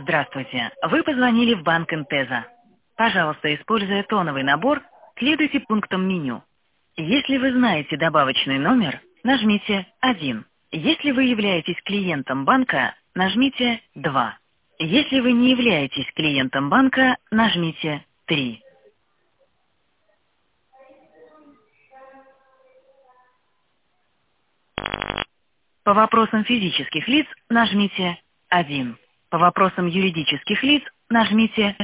Здравствуйте. Вы позвонили в банк Интеза. Пожалуйста, используя тоновый набор, следуйте пунктам меню. Если вы знаете добавочный номер, нажмите 1. Если вы являетесь клиентом банка, нажмите 2. Если вы не являетесь клиентом банка, нажмите 3. По вопросам физических лиц нажмите 1. По вопросам юридических лиц нажмите